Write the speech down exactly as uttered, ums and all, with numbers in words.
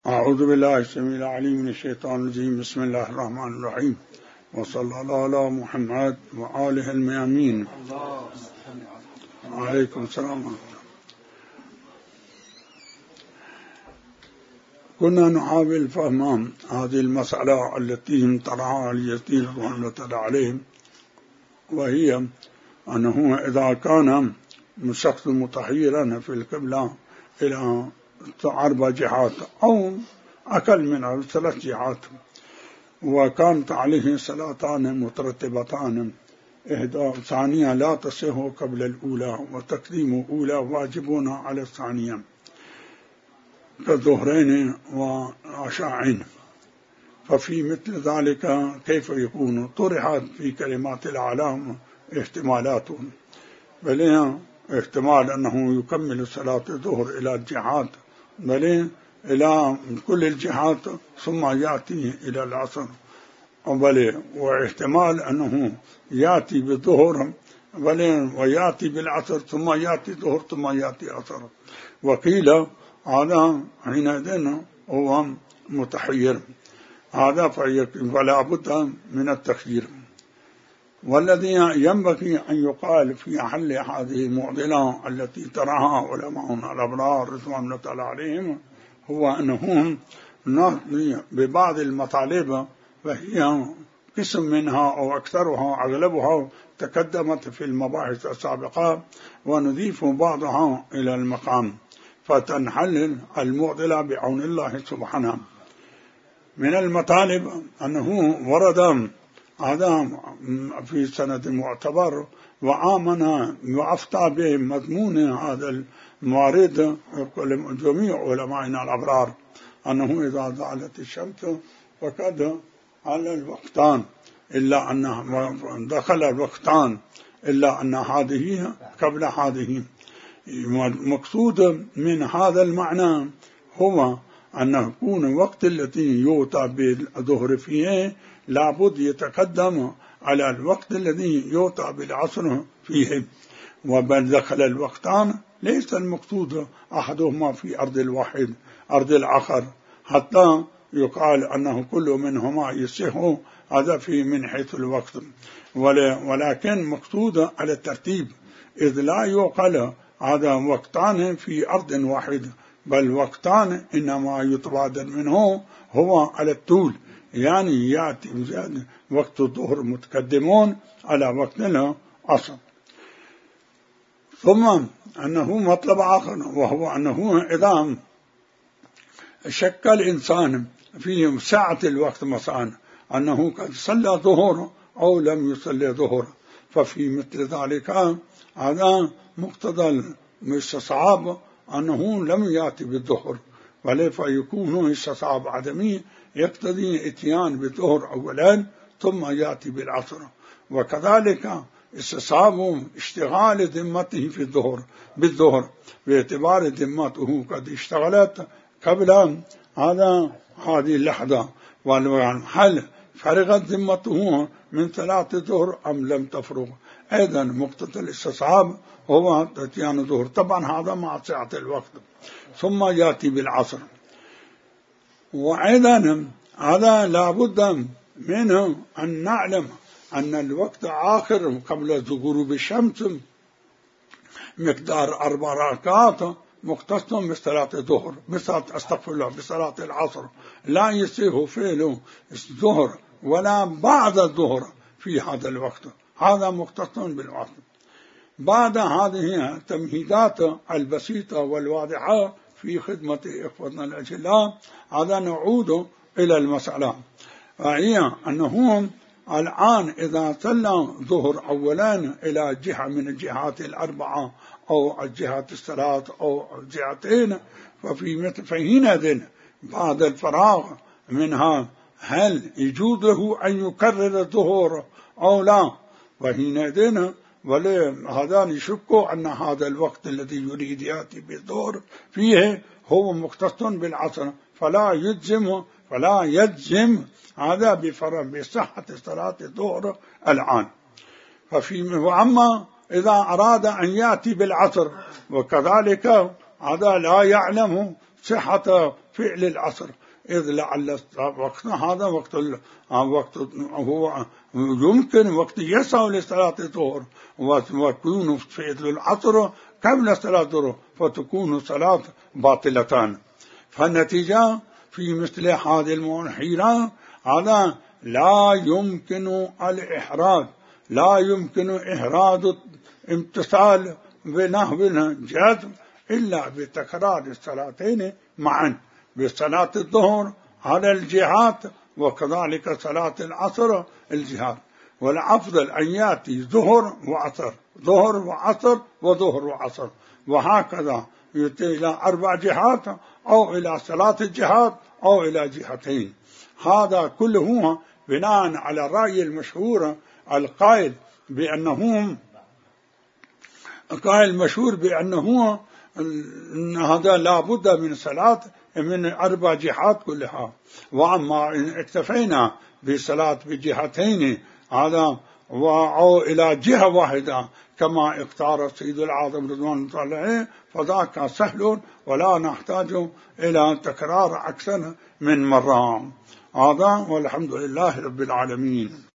أعوذ بالله السميع العليم من الشيطان الرجيم. بسم الله الرحمن الرحيم، وصلى الله على محمد وآله الميامين. عليكم السلام. كنا نحاول فهم هذه المسألة التي طرحها اليزيدي رحمة الله عليه، وهي أنه إذا كان الشخص متحيرا في القبلة إلى أربع جهات أو أقل من ثلاث جهات، وكانت عليه صلاتان مترتبتان، إحدى ثانية لا تصح قبل الأولى، وتقديم أولى واجبون على الثانية كالظهرين وعشاءين، ففي مثل ذلك كيف يكون؟ طرحت في كلمات الأعلام احتمالات، بل احتمال أنه يكمل صلاة الظهر إلى الجهات، بل إلى كل الجهات ثم يأتي إلى العصر، بل واحتمال أنه يأتي بالظهر بل ويأتي بالعصر ثم يأتي الظهر ثم يأتي عصر، وقيل هذا حينئذ هو متحير، هذا فلا بد من التخيير. والذي ينبغي أن يقال في حل هذه المعضلة التي تراها علماء الأبرار رضوان الله تعالى عليهم هو أنهم ببعض المطالب، وهي قسم منها أو أكثرها أغلبها تقدمت في المباحث السابقة، ونضيف بعضها إلى المقام فتنحل المعضلة بعون الله سبحانه. من المطالب أنه ورد هذا في سند معتبر وآمن وأفتى بمضمون هذا الموارد جميع علمائنا الأبرار، أنه إذا زالت الشمس فقد على الوقتان إلا أن دخل الوقتان إلا أن هذه قبل هذه. المقصود من هذا المعنى هو أن يكون وقت الذي يؤتى بالظهر فيه لابد يتقدم على الوقت الذي يؤتى بالعصر فيه، وبل دخل الوقتان ليس المقصود أحدهما في أرض الواحد أرض الآخر حتى يقال أنه كل منهما يصح، هذا في من حيث الوقت، ولكن مقصود على الترتيب، إذ لا يقال هذا وقتان في أرض واحد، بل وقتان إنما يتبادل منه هو على الطول، يعني يأتي وقت الظهر متقدمون على وقت العصر. ثم أنه مطلب آخر، وهو أنه إذا شك الإنسان في ساعة الوقت مثلا أنه قد صلى ظهر أو لم يصلي ظهر، ففي مثل ذلك هذا مقتضى الاستصعاب أنه لم يأتي بالظهر، بل فيكون استصعاب عدمي يقتضي اتيان بالظهر أولا ثم يأتي بالعصر، وكذلك استصعاب اشتغال ذمته في الظهر بالظهر باعتبار ذمته قد اشتغلت قبل هذا هذه اللحظة، والحل فرغت ذمته من صلاة الظهر أم لم تفرغ، أيضا مقتضى الاستصعاب هو اتيان الظهر، طبعا هذا مع سعة الوقت، ثم يأتي بالعصر. وأيضا هذا لابد منه أن نعلم أن الوقت آخر قبل غروب الشمس مقدار أربع ركعات مختص بصلاة الظهر، بصلاة استغفر الله بصلاة العصر، لا يصح فعل الظهر ولا بعد الظهر في هذا الوقت، هذا مختص بالوقت. بعد هذه التمهيدات البسيطة والواضحة في خدمة إخوتنا الأجلاء، هذا نعود إلى المسألة، وهي أنهم الآن إذا صلى ظهر أولا إلى جهة من الجهات الأربعة أو الجهات الثلاث أو الجهتين، ففي مثل فحينئذ بعد الفراغ منها هل يجوز له أن يكرر الظهر أو لا؟ وحينئذ ولهذا يشك أن هذا الوقت الذي يريد يأتي بالظهر فيه هو مختص بالعصر، فلا يجزم فلا يجزم هذا بفرض بصحة صلاة الظهر الآن. ففي وأما إذا أراد أن يأتي بالعصر وكذلك هذا لا يعلم صحة فعل العصر، إذ لعل وقتنا هذا وقت ال... وقت هو يمكن وقت يسع لصلاة الظهر، ويكون فعل العصر قبل صلاة الظهر فتكون صلاة باطلتان. فالنتيجة في مثل هذه المنحيرة هذا لا يمكن الإحراج، لا يمكن إحراج امتثال بنحو الجزم إلا بتكرار الصلاتين معا، بصلاة الظهر على الجهات وكذلك صلاة العصر الجهات. والأفضل أن يأتي ظهر وعصر، ظهر وعصر وظهر وعصر، وهكذا يأتي إلى أربع جهات أو إلى صلاة الجهات أو إلى جهتين. هذا كله بناء على الرأي المشهور القائل بأنهم قائل مشهور بأنه إن هذا لا بد من صلاة من أربع جهات كلها. وأما إن اكتفينا بصلاة بجهتين هذا أو إلى جهة واحدة كما اختار السيد العظم رضوان الله عليه فذاك سهل ولا نحتاج إلى تكرار أكثر من مرة. هذا والحمد لله رب العالمين.